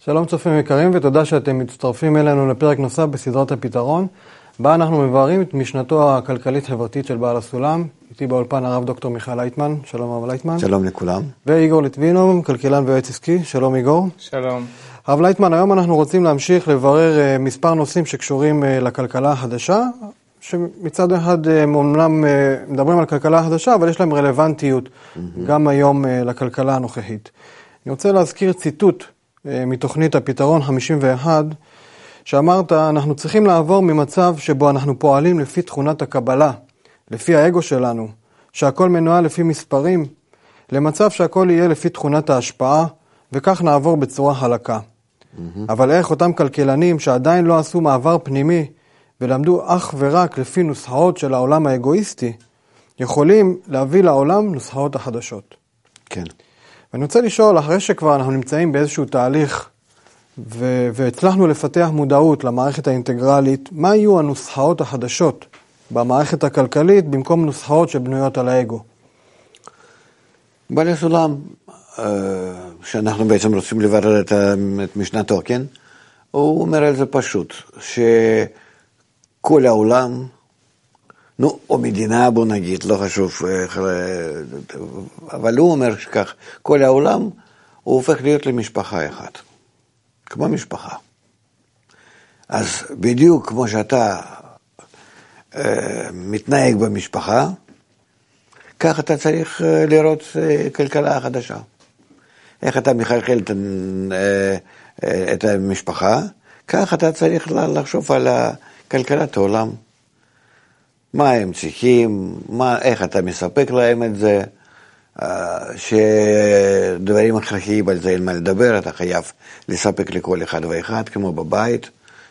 שלום צופים יקרים ותודה שאתם מצטרפים אלינו לפרק נוסף בסדרת הפתרון, בה אנחנו מבארים את משנתו הכלכלית-חברתית של בעל הסולם. איתי באולפן הרב דוקטור מיכאל לייטמן. שלום הרב לייטמן. שלום לכולם. ואיגור ליטבינוב, כלכלן ויועץ עסקי. שלום איגור. שלום. הרב לייטמן, היום אנחנו רוצים להמשיך לברר מספר נושאים שקשורים לכלכלה החדשה, שמצד אחד אומנם מדברים על כלכלה החדשה, אבל יש להם רלוונטיות גם היום לכלכלה הנוכחית. אני רוצה להזכיר ציטוט מתוכנית הפתרון 51, שאמרת, אנחנו צריכים לעבור ממצב שבו אנחנו פועלים לפי תכונת הקבלה, לפי האגו שלנו, שהכל מנוהל לפי מספרים, למצב שהכל יהיה לפי תכונת ההשפעה, וכך נעבור בצורה חלקה. אבל איך אותם כלכלנים שעדיין לא עשו מעבר פנימי, ולמדו אך ורק לפי נוסחאות של העולם האגואיסטי, יכולים להביא לעולם נוסחאות החדשות. כן. ואני רוצה לשאול, אחרי שכבר אנחנו נמצאים באיזשהו תהליך, והצלחנו לפתח מודעות למערכת האינטגרלית, מה יהיו הנוסחאות החדשות במערכת הכלכלית, במקום נוסחאות שבנויות על האגו? בעל הסולם, שאנחנו בעצם רוצים לברר את משנתו, כן? הוא אומר על זה פשוט, שכל העולם, או מדינה, בוא נגיד, לא חשוב, אבל הוא אומר שכך, כל העולם הוא הופך להיות למשפחה אחת, כמו משפחה. אז בדיוק כמו שאתה מתנהג במשפחה, כך אתה צריך לראות כלכלה חדשה. איך אתה מחלחל את המשפחה, כך אתה צריך לחשוב על כלכלת העולם. מה הם צריכים, איך אתה מספק להם את זה, שדברים הכרחיים על זה אין מה לדבר, אתה חייב לספק לכל אחד ואחד, כמו בבית,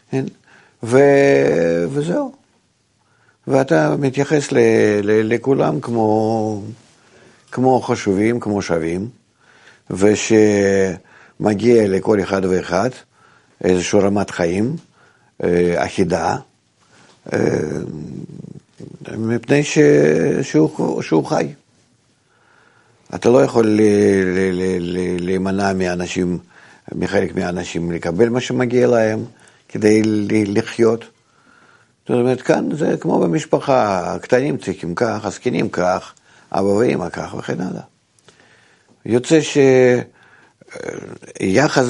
וזהו. ואתה מתייחס לכולם כמו חשובים, כמו שווים, ושמגיע לכל אחד ואחד איזושהי רמת חיים אחידה, מפני שהוא חי. אתה לא יכול להימנע מחלק מהאנשים לקבל מה שמגיע להם כדי לחיות. זאת אומרת, כאן זה כמו במשפחה, הקטנים צריכים כך, הזקנים כך, אבא ואמא כך וכן הלאה. יוצא שיחס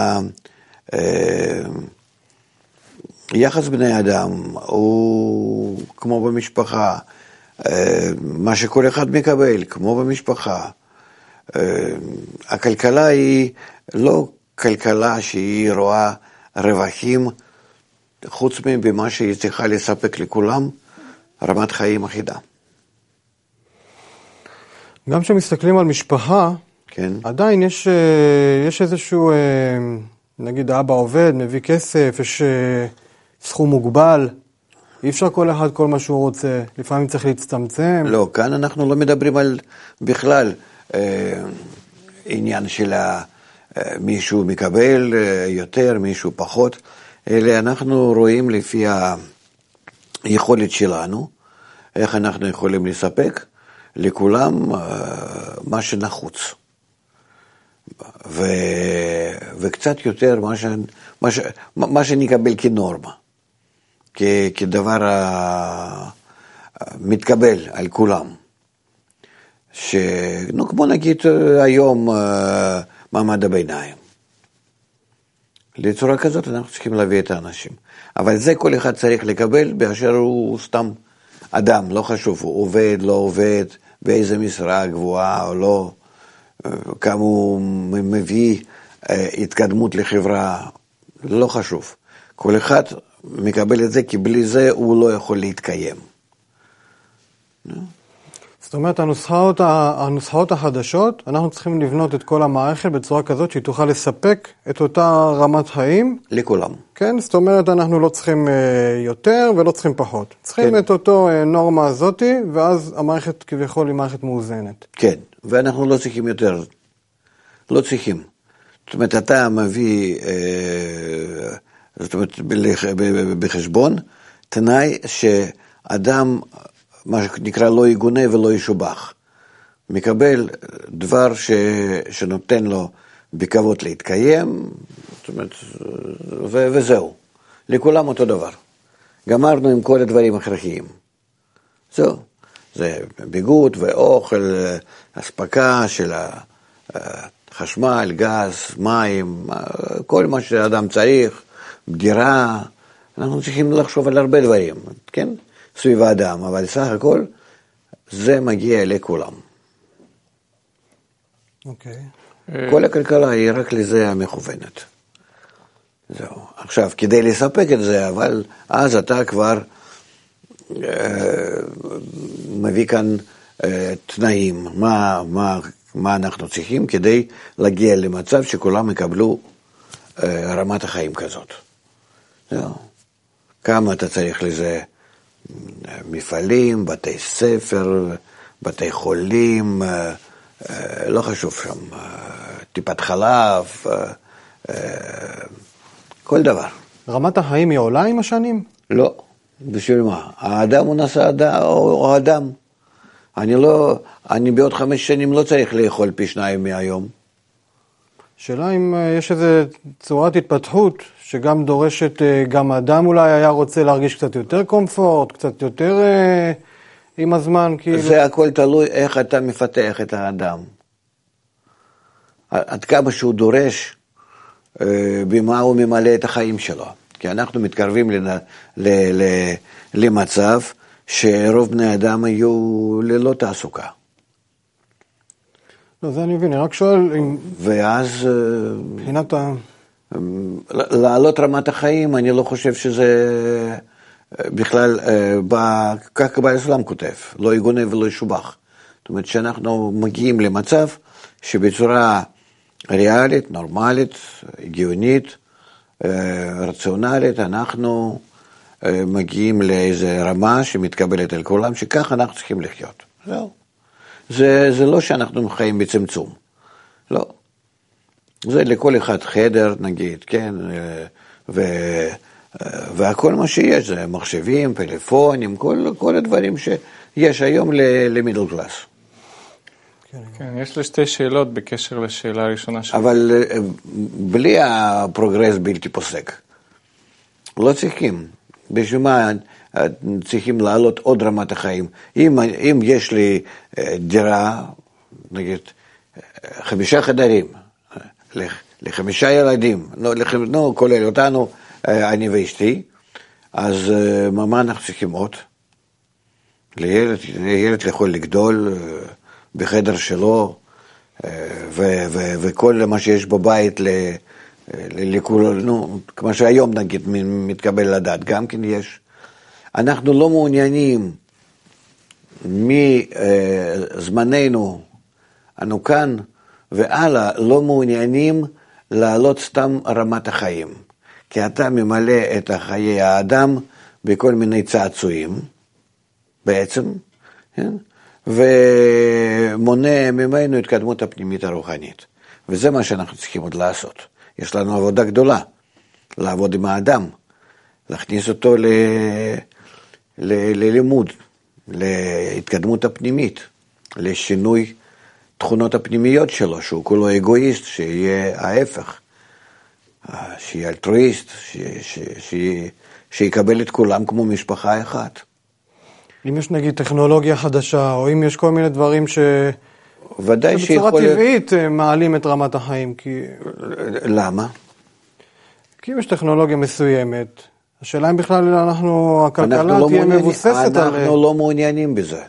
יחס בני אדם הוא כמו במשפחה, מה שכל אחד מקבל, כמו במשפחה. הכלכלה היא לא כלכלה שהיא רואה רווחים, חוץ ממה שהיא צריכה לספק לכולם, רמת חיים אחידה. גם כשמסתכלים על משפחה, כן. עדיין יש איזשהו, נגיד האבא עובד, מביא כסף, יש סכום מוגבל, אי אפשר כל אחד כל מה שהוא רוצה, לפעמים צריך להצטמצם. לא, כאן אנחנו לא מדברים על בכלל עניין של מישהו מקבל יותר, מישהו פחות, אלא אנחנו רואים לפי היכולת שלנו, איך אנחנו יכולים לספק לכולם מה שנחוץ. וקצת יותר מה שנקבל כנורמה. כדבר מתקבל על כולם. כמו נגיד היום מעמד הביניים. לצורה כזאת אנחנו צריכים להביא את האנשים. אבל זה כל אחד צריך לקבל באשר הוא סתם אדם, לא חשוב, הוא עובד, לא עובד, באיזה משרה גבוהה או לא, כמה הוא מביא התקדמות לחברה, לא חשוב. כל אחד מקבל את זה, כי בלי זה הוא לא יכול להתקיים. זאת אומרת, הנוסחאות החדשות, אנחנו צריכים לבנות את כל המערכת בצורה כזאת שהיא תוכל לספק את אותה רמת חיים. לכולם. כן, זאת אומרת, אנחנו לא צריכים יותר ולא צריכים פחות. צריכים כן. את אותו נורמה הזאת, ואז המערכת כביכול היא מערכת מאוזנת. כן, ואנחנו לא צריכים יותר. לא צריכים. זאת אומרת, אתה מביא, זאת אומרת, בחשבון, תנאי שאדם, מה שנקרא לא יגונה ולא ישובח, מקבל דבר שנותן לו בכבוד להתקיים, זאת אומרת, וזהו. לכולם אותו דבר. גמרנו עם כל הדברים הכרחיים. זהו. זה ביגוד ואוכל, הספקה של חשמל, גז, מים, כל מה שאדם צריך, דירה. אנחנו צריכים לחשוב על הרבה דברים, כן? סביב האדם, אבל סך הכל זה מגיע לכולם. אוקיי. כל הכלכלה היא רק לזה המכוונת. זהו. עכשיו, כדי לספק את זה, אבל אז אתה כבר מביא כאן תנאים, מה אנחנו צריכים כדי להגיע למצב שכולם יקבלו רמת החיים כזאת. זהו. כמה אתה צריך לזה מפעלים, בתי ספר, בתי חולים, לא חשוב שם, טיפת חלב, כל דבר. רמת החיים היא עולה עם השנים? לא, בשביל מה? האדם הוא נשא או אדם. אני בעוד 5 שנים לא צריך לאכול פי 2 מהיום. שאלה אם יש איזו צורת התפתחות שגם דורשת, גם האדם אולי היה רוצה להרגיש קצת יותר קומפורט, קצת יותר עם הזמן, כאילו. זה הכל תלוי איך אתה מפתח את האדם. עד כמה שהוא דורש, במה הוא ממלא את החיים שלו. כי אנחנו מתקרבים למצב שרוב בני אדם היו ללא תעסוקה. לא, זה אני מבין, אני רק שואל אם... ואז... מבחינת לעלות רמת החיים, אני לא חושב שזה בכלל, כך קבל הסולם כותב, לא יגונה ולא ישובח. זאת אומרת שאנחנו מגיעים למצב שבצורה ריאלית, נורמלית, הגיונית, רציונלית, אנחנו מגיעים לאיזו רמה שמתקבלת על כולם, שכך אנחנו צריכים לחיות. זהו. זה לא שאנחנו חיים בצמצום. לא. זה לכל אחד חדר, נגיד, כן, והכל מה שיש, זה מחשבים, פלאפונים, כל הדברים שיש היום למידל קלאס. כן, יש לי 2 שאלות בקשר לשאלה הראשונה שלך. אבל בלי הפרוגרס בלתי פוסק. לא צריכים. בשביל מה צריכים לעלות עוד רמת החיים? אם יש לי דירה, נגיד, 5 חדרים, ל5 ילדים, כולל אותנו, אני ואשתי, אז מה אנחנו צריכים עוד? לילד יכול לגדול בחדר שלו, וכל מה שיש בבית כמו שהיום נגיד מתקבל לדעת, גם כן יש. אנחנו לא מעוניינים מזמננו, אנו כאן והלאה, לא מעוניינים לעלות סתם רמת החיים. כי אתה ממלא את חיי האדם בכל מיני צעצועים, בעצם, כן? ומונע ממנו התקדמות הפנימית הרוחנית. וזה מה שאנחנו צריכים עוד לעשות. יש לנו עבודה גדולה, לעבוד עם האדם, להכניס אותו ללימוד, להתקדמות הפנימית, לשינוי תכונות הפנימיות שלו, שהוא כולו אגואיסט, שיהיה ההפך, שיהיה אלטרואיסט, שיקבל את כולם כמו משפחה אחת. אם יש נגיד טכנולוגיה חדשה, או אם יש כל מיני דברים ודאי שבצורה טבעית מעלים את רמת החיים. למה? כי אם יש טכנולוגיה מסוימת, השאלה אם בכלל הכלכלה תהיה מבוססת על... אנחנו לא מעוניינים בזה.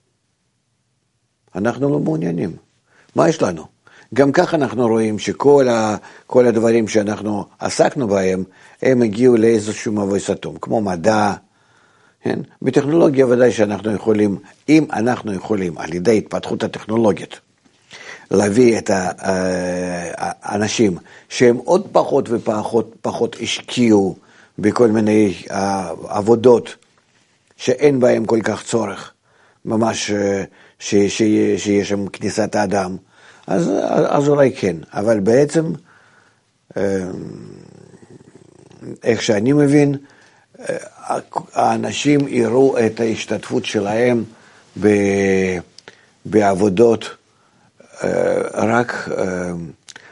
אנחנו לא מעוניינים. מה יש לנו? גם כך אנחנו רואים שכל הדברים שאנחנו עסקנו בהם, הם הגיעו לאיזשהו מבוי סתום, כמו מדע, כן? בטכנולוגיה ודאי שאנחנו יכולים, אם אנחנו יכולים על ידי התפתחות הטכנולוגית, להביא את האנשים שהם עוד פחות ופחות השקיעו בכל מיני עבודות שאין בהם כל כך צורך, ממש שיש שם כניסת האדם, אז אולי כן, אבל בעצם, איך שאני מבין, האנשים יראו את ההשתתפות שלהם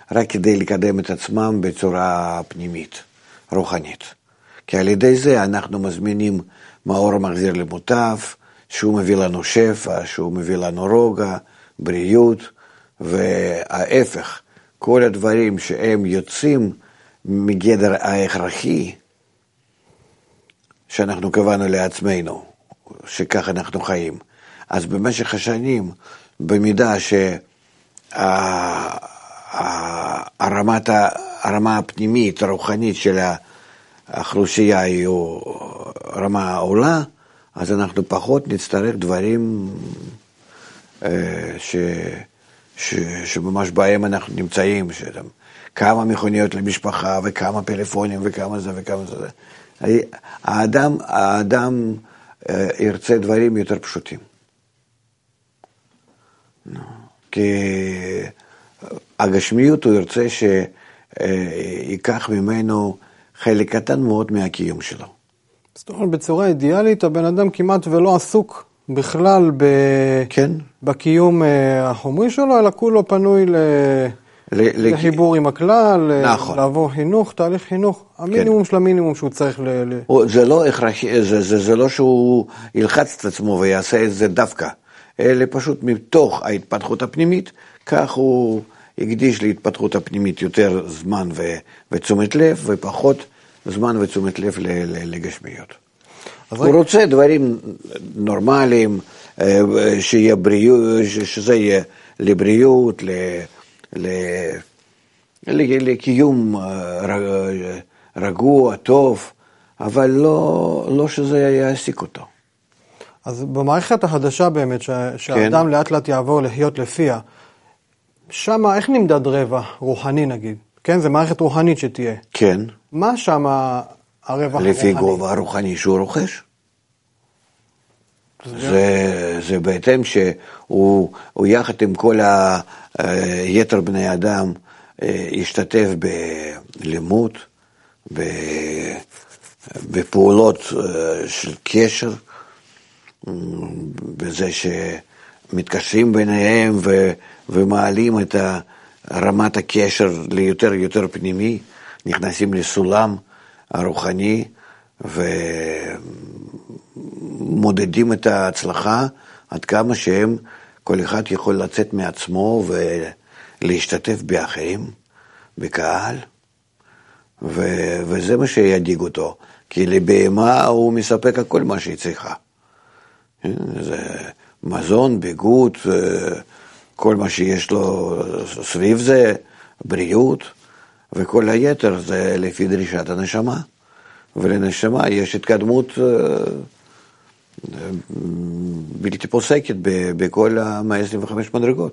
רק כדי לקדם את עצמם בצורה פנימית, רוחנית. כי על ידי זה אנחנו מזמינים מאור מחזיר למוטב, שהוא מביא לנו שפע, שהוא מביא לנו רוגע, בריאות, וההפך, כל הדברים שהם יוצאים מגדר ההכרחי, שאנחנו קבענו לעצמנו, שכך אנחנו חיים. אז במשך השנים, במידה הרמה הפנימית, הרוחנית של האוכלוסייה היא רמה עולה, אז אנחנו פחות נצטרך דברים שממש בהם אנחנו נמצאים, כמה מכוניות למשפחה וכמה פלאפונים וכמה זה וכמה זה. האדם ירצה דברים יותר פשוטים. כי הגשמיות הוא ירצה שיקח ממנו חלק קטן מאוד מהקיום שלו. זאת אומרת, בצורה אידיאלית, הבן אדם כמעט ולא עסוק בכלל כן. בקיום החומרי שלו, אלא כולו פנוי לחיבור עם הכלל, נכון. לעבור חינוך, תהליך חינוך, המינימום של המינימום שהוא צריך זה לא הכרחי, זה לא שהוא ילחץ את עצמו ויעשה את זה דווקא, אלא פשוט מתוך ההתפתחות הפנימית, כך הוא יקדיש להתפתחות הפנימית יותר זמן ותשומת לב, ופחות זמן ותשומת לב לגשמיות. הוא רוצה דברים נורמליים, שזה יהיה לבריאות, לקיום רגוע, טוב, אבל לא שזה יעסיק אותו. אז במערכת החדשה באמת, שהאדם כן. לאט לאט יעבור לחיות לפיה, שמה איך נמדד רווח רוחני נגיד? כן, זה מערכת רוחנית שתהיה. כן. מה שמה הרווח הרוחני? לפי גובה הרוחני שהוא רוכש. זה בהתאם שהוא יחד עם כל היתר בני אדם ישתתף בלימוד, בפעולות של קשר, בזה שמתקשרים ביניהם ומעלים את רמת הקשר ליותר פנימי, נכנסים לסולם הרוחני ומודדים את ההצלחה עד כמה שהם, כל אחד יכול לצאת מעצמו ולהשתתף באחרים, בקהל, וזה מה שידיג אותו, כי לבהמה הוא מספק הכל מה שהיא צריכה. זה מזון, ביגוד, כל מה שיש לו סביב זה, בריאות, וכל היתר זה לפי דרישת הנשמה. ולנשמה יש התקדמות בלתי פוסקת בכל 125 מדרגות.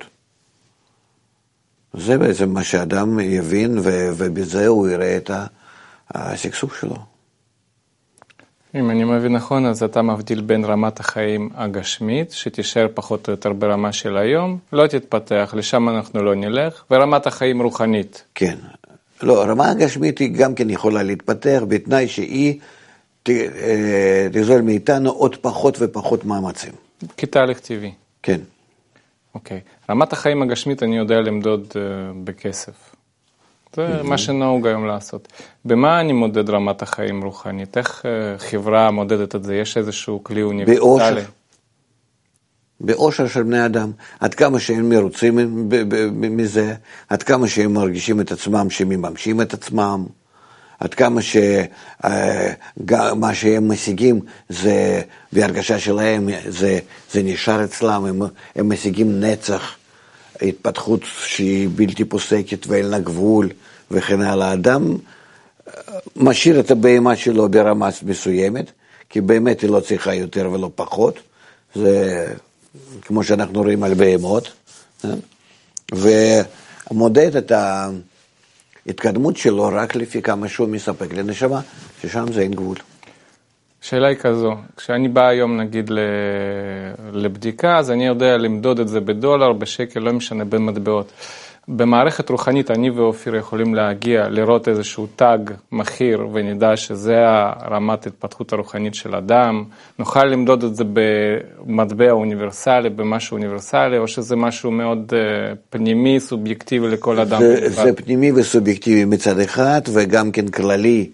זה בעצם מה שאדם יבין, ובזה הוא יראה את הסכסוך שלו. אם אני מבין נכון, אז אתה מבדיל בין רמת החיים הגשמית, שתישאר פחות או יותר ברמה של היום, לא תתפתח, לשם אנחנו לא נלך, ורמת החיים רוחנית. כן. לא, הרמה הגשמית היא גם כן יכולה להתפתח, בתנאי שהיא תגזול מאיתנו עוד פחות ופחות מאמצים. כתהליך טבעי. כן. אוקיי. רמת החיים הגשמית אני יודע למדוד בכסף. זה מה שנהוג היום לעשות. במה אני מודד רמת החיים רוחנית? איך חברה מודדת את זה? יש איזשהו כלי אוניברסלי? באושר של בני אדם. עד כמה שהם מרוצים מזה, עד כמה שהם מרגישים את עצמם, שמממשים את עצמם, עד כמה מה שהם משיגים, זה, בהרגשה שלהם, זה נשאר אצלם, הם משיגים נצח, התפתחות שהיא בלתי פוסקת ואין לה גבול וכן הלאה. האדם משאיר את הבהמה שלו ברמה מסוימת, כי באמת היא לא צריכה יותר ולא פחות. זה כמו שאנחנו רואים על בהמות. ומודד את ההתקדמות שלו רק לפי כמה שהוא מספק לנשמה, ששם זה אין גבול. שאלה היא כזו, כשאני בא היום נגיד לבדיקה, אז אני יודע למדוד את זה בדולר, בשקל, לא משנה, במטבעות. במערכת רוחנית אני ואופיר יכולים להגיע, לראות איזשהו תג מחיר ונדע שזה הרמת התפתחות הרוחנית של אדם, נוכל למדוד את זה במטבע אוניברסלי, במשהו אוניברסלי, או שזה משהו מאוד פנימי, סובייקטיבי לכל אדם. זה פנימי וסובייקטיבי מצד אחד, וגם כן כללי,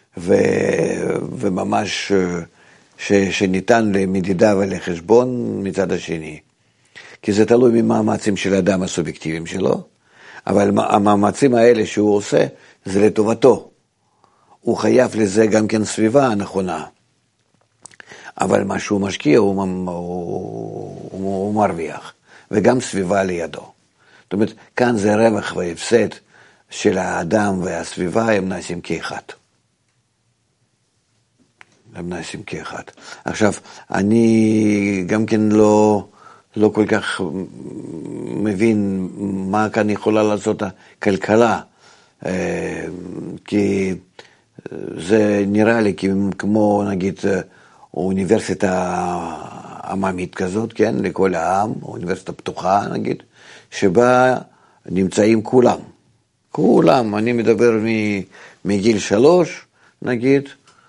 וממש שניתן למדידה ולחשבון מצד השני. כי זה תלוי ממאמצים של האדם הסובייקטיביים שלו, אבל המאמצים האלה שהוא עושה, זה לטובתו. הוא חייב לזה גם כן סביבה הנכונה. אבל מה שהוא משקיע הוא מרוויח, וגם סביבה לידו. זאת אומרת, כאן זה רווח והפסד של האדם והסביבה, הם נעשים כאחד. הם נעשים כאחד. עכשיו, אני גם כן לא כל כך מבין מה כאן יכולה לעשות הכלכלה, כי זה נראה לי כמו נגיד אוניברסיטה עממית כזאת, כן, לכל העם, אוניברסיטה פתוחה נגיד, שבה נמצאים כולם, אני מדבר מגיל 3 נגיד,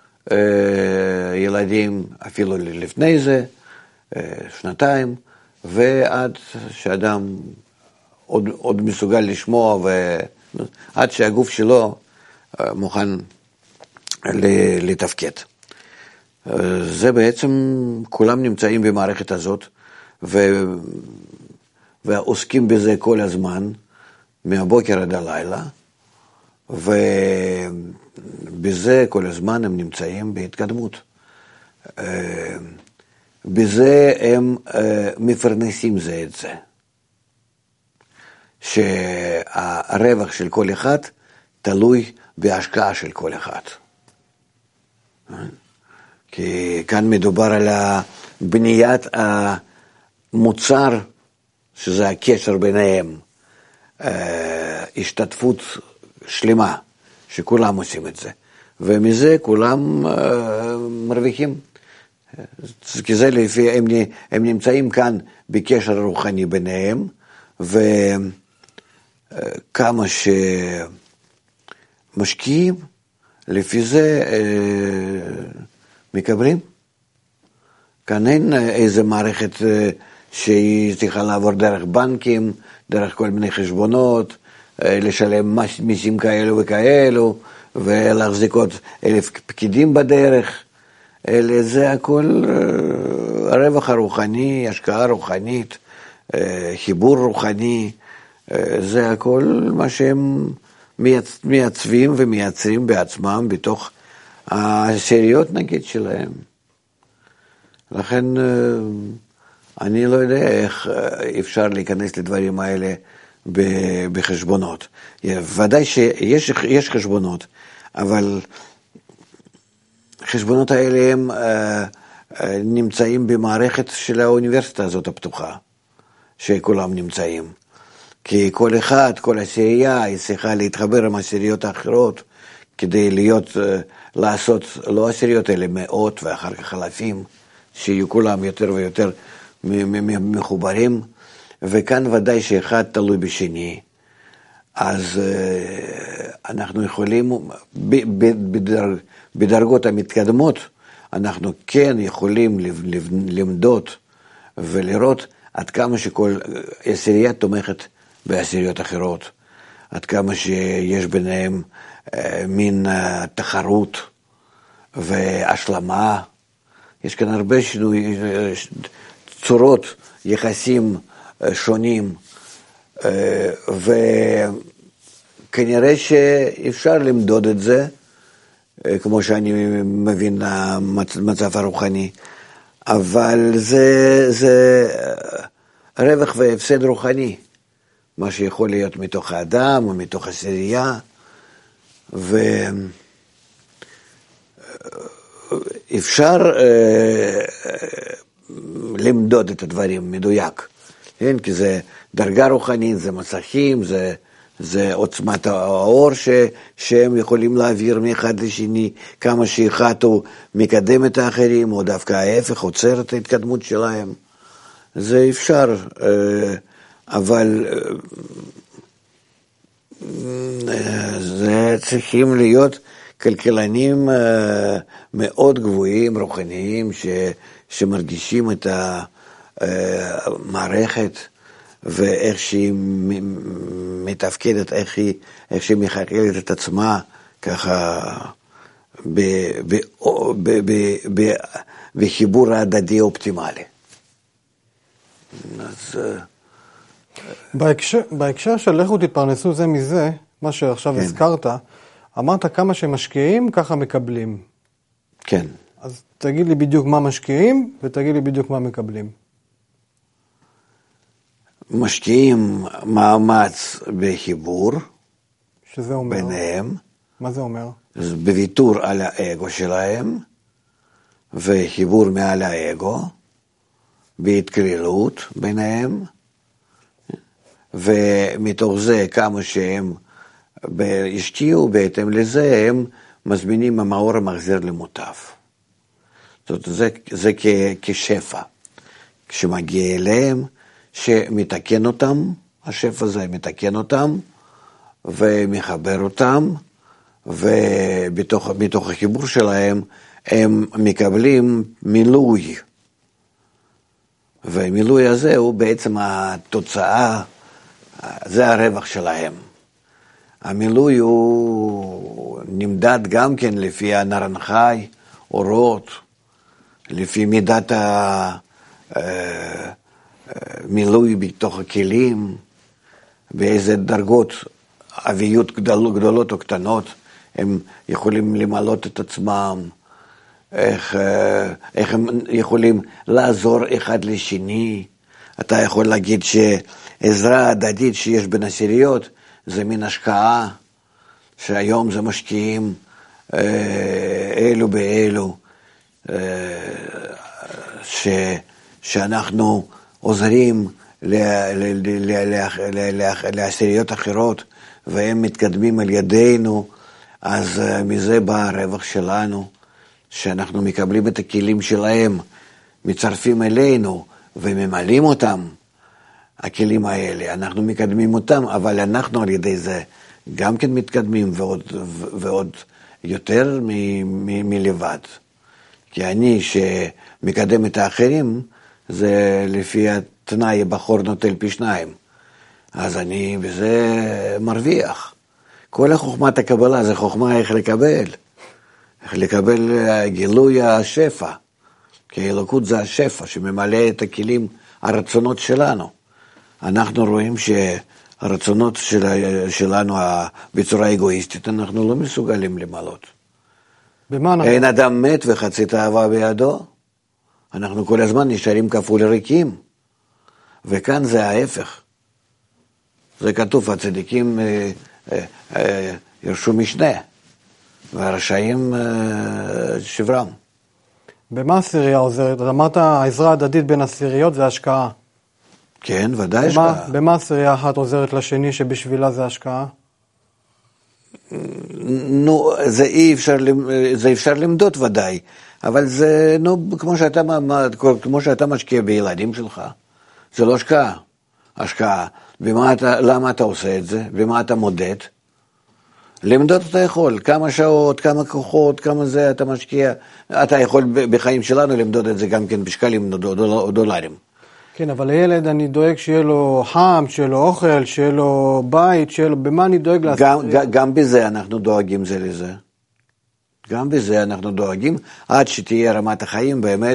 ילדים אפילו לפני זה, 2 ועד שאדם עוד מסוגל לשמוע, ועד שהגוף שלו מוכן לתפקד. זה בעצם, כולם נמצאים במערכת הזאת, ועוסקים בזה כל הזמן, מהבוקר עד הלילה, ובזה כל הזמן הם נמצאים בהתקדמות. בזה הם מפרנסים זה את זה. שהרווח של כל אחד תלוי בהשקעה של כל אחד. כי כאן מדובר על בניית המוצר, שזה הקשר ביניהם, השתתפות שלמה, שכולם עושים את זה. ומזה כולם מרוויחים. כי זה לפי, הם נמצאים כאן בקשר רוחני ביניהם, וכמה שמשקיעים, לפי זה מקבלים. כאן אין איזה מערכת שהיא צריכה לעבור דרך בנקים, דרך כל מיני חשבונות, לשלם מיסים כאלו וכאלו, ולהחזיק עוד 1,000 פקידים בדרך. אלא זה הכל הרווח הרוחני, השקעה רוחנית, חיבור רוחני, זה הכל מה שהם מייצבים ומייצרים בעצמם בתוך השאריות נגיד שלהם. לכן אני לא יודע איך אפשר להיכנס לדברים האלה בחשבונות. ודאי שיש חשבונות, אבל החשבונות האלה הם נמצאים במערכת של האוניברסיטה הזאת הפתוחה, שכולם נמצאים. כי כל אחד, כל עשירייה, היא צריכה להתחבר עם עשיריות האחרות, כדי לעשות לא עשיריות אלה מאות ואחר כך אלפים, שיהיו כולם יותר ויותר מחוברים, וכאן ודאי שאחד תלוי בשני. אז אנחנו יכולים, בדרגות המתקדמות, אנחנו כן יכולים למדוד ולראות עד כמה שכל עשירייה תומכת בעשיריות אחרות, עד כמה שיש ביניהם מין תחרות והשלמה. יש כאן הרבה שינוי, צורות יחסים שונים, וכנראה שאפשר למדוד את זה, כמו שאני מבין המצב הרוחני, אבל זה רווח והפסד רוחני, מה שיכול להיות מתוך האדם או מתוך עשירייה, ואפשר למדוד את הדברים מדויק, כן? כי זה דרגה רוחנית, זה מסכים, זה עוצמת האור שהם יכולים להעביר מאחד לשני, כמה שאחד הוא מקדם את האחרים, או דווקא ההפך, עוצר את ההתקדמות שלהם. זה אפשר, אבל צריכים להיות כלכלנים מאוד גבוהים, רוחניים, שמרגישים את המערכת ואיך שהיא מתפקדת, איך שהיא מחלקת את עצמה, ככה בחיבור ההדדי אופטימלי. אז בהקשר של לכו תתפרנסו זה מזה, מה שעכשיו הזכרת, אמרת כמה שמשקיעים, ככה מקבלים. כן. אז תגיד לי בדיוק מה משקיעים, ותגיד לי בדיוק מה מקבלים. משקיעים מאמץ בחיבור, שזה אומר? ביניהם. מה זה אומר? בוויתור על האגו שלהם, וחיבור מעל האגו, בהתקרלות ביניהם, ומתוך זה כמה שהם השקיעו, בהתאם לזה הם מזמינים המאור המחזיר למוטב. זאת אומרת, זה כשפע. כשמגיע אליהם, שמתקן אותם, השפע הזה מתקן אותם, ומחבר אותם, ומתוך החיבור שלהם, הם מקבלים מילוי. והמילוי הזה הוא בעצם התוצאה, זה הרווח שלהם. המילוי הוא נמדד גם כן לפי הנרנחי, אורות, לפי מידת המילוי בתוך הכלים, באיזה דרגות אביות גדולות או קטנות, הם יכולים למלות את עצמם, איך הם יכולים לעזור אחד לשני. אתה יכול להגיד שעזרה הדדית שיש בין עשיריות, זה מין השקעה, שהיום זה משקיעים אלו באלו, שאנחנו עוזרים לעשיריות אחרות, והם מתקדמים על ידינו, אז מזה בא הרווח שלנו, שאנחנו מקבלים את הכלים שלהם, מצרפים אלינו וממלאים אותם, הכלים האלה, אנחנו מקדמים אותם, אבל אנחנו על ידי זה גם כן מתקדמים ועוד יותר מלבד. כי אני שמקדם את האחרים, זה לפי התנאי בחור נוטל פי שניים. אז אני בזה מרוויח. כל החוכמת הקבלה זה חוכמה איך לקבל. איך לקבל גילוי השפע. כי האלוקות זה השפע שממלא את הכלים, הרצונות שלנו. אנחנו רואים שהרצונות שלנו בצורה אגואיסטית, אנחנו לא מסוגלים למלות. אין אדם מת וחצי תאווה בידו. אנחנו כל הזמן נשארים כפול ריקים. וכאן זה ההפך. זה כתוב, הצדיקים ירשו משנה, והרשעים שברם. במה עשירייה עוזרת? אמרת, העזרה ההדדית בין עשיריות זה השקעה. כן, ודאי השקעה. במה עשירייה אחת עוזרת לשני שבשבילה זה השקעה? נו, זה אפשר למדוד ודאי, אבל זה, כמו שאתה משקיע בילדים שלך, זה לא השקעה. השקעה. למה אתה עושה את זה? במה אתה מודד? למדוד אתה יכול, כמה שעות, כמה כוחות, כמה זה אתה משקיע. אתה יכול בחיים שלנו למדוד את זה גם כן בשקלים או דולרים. כן, אבל לילד אני דואג שיהיה לו חם, שיהיה לו אוכל, שיהיה לו בית, במה אני דואג לעשות? גם בזה אנחנו דואגים זה לזה. גם בזה אנחנו דואגים, עד שתהיה רמת החיים באמת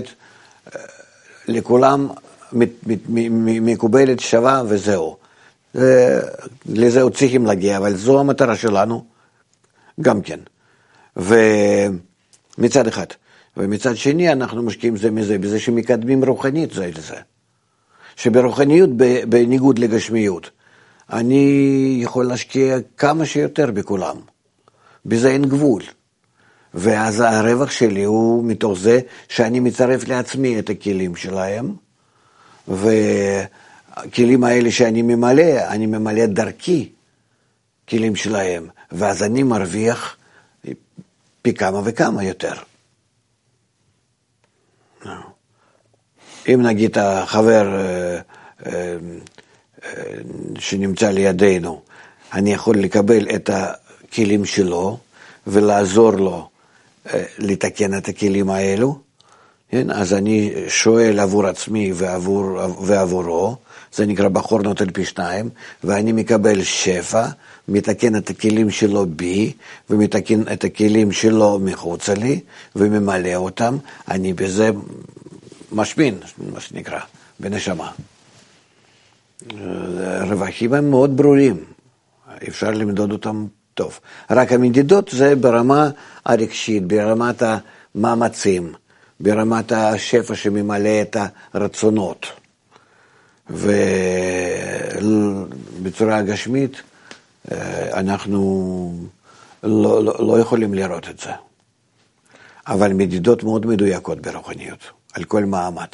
לכולם מקובלת שווה וזהו. לזה עוד צריכים להגיע, אבל זו המטרה שלנו גם כן. ומצד אחד. ומצד שני אנחנו משקיעים זה מזה, בזה שמקדמים רוחנית זה לזה. שברוחניות בניגוד לגשמיות, אני יכול להשקיע כמה שיותר בכולם. בזה אין גבול. ואז הרווח שלי הוא מתוך זה שאני מצרף לעצמי את הכלים שלהם, והכלים האלה שאני ממלא דרכי כלים שלהם, ואז אני מרוויח פי כמה וכמה יותר. אם נגיד החבר שנמצא לידינו, אני יכול לקבל את הכלים שלו, ולעזור לו לתקן את הכלים האלו, כן? אז אני שואל עבור עצמי ועבורו, זה נקרא בחור נוטל פי 2, ואני מקבל שפע, מתקן את הכלים שלו בי, ומתקן את הכלים שלו מחוצה לי, וממלא אותם, אני בזה משמין, מה שנקרא, בנשמה. הרווחים הם מאוד ברורים, אפשר למדוד אותם טוב. רק המדידות זה ברמה הרגשית, ברמת המאמצים, ברמת השפע שממלא את הרצונות. ובצורה הגשמית אנחנו לא יכולים לראות את זה. אבל מדידות מאוד מדויקות ברוחניות, על כל מאמץ.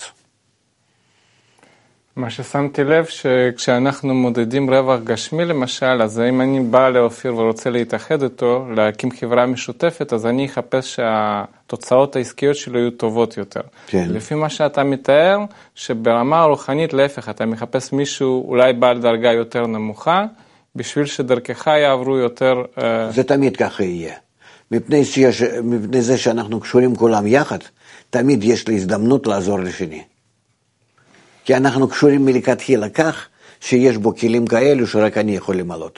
מה ששמתי לב שכשאנחנו מודדים רווח גשמי למשל, אז אם אני בא לאופיר ורוצה להתאחד איתו, להקים חברה משותפת, אז אני אחפש שהתוצאות העסקיות שלו יהיו טובות יותר. כן. לפי מה שאתה מתאר, שברמה הרוחנית להפך, אתה מחפש מישהו אולי בעל דרגה יותר נמוכה, בשביל שדרכך יעברו יותר... זה תמיד ככה יהיה. מפני זה שאנחנו קשורים כולם יחד, תמיד יש לי הזדמנות לעזור לשני. כי אנחנו קשורים מלכתחילה כך, שיש בו כלים כאלו שרק אני יכול למלות.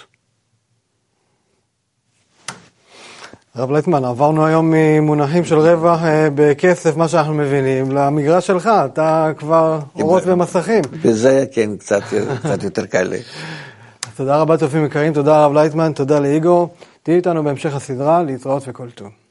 רב לייטמן, עברנו היום ממונחים של רווח בכסף, מה שאנחנו מבינים, למגרש שלך, אתה כבר אורות ומסכים. וזה כן, קצת יותר קל לי. תודה רבה צופים יקרים, תודה רב לייטמן, תודה לאיגור. תהיו איתנו בהמשך הסדרה, להתראות וכל טוב.